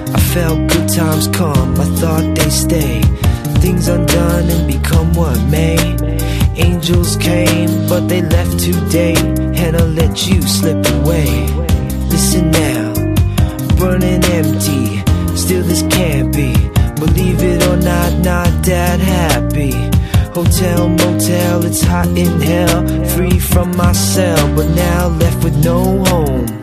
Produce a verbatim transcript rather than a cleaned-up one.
I felt good times come, I thought they'd stay. Things undone and become what may. Angels came, but they left today, and I let you slip away. Listen now, burning empty, still this can't be. Believe it or not, not that happy. Hotel, motel, it's hot in hell. Free from my cell, but now left with no home.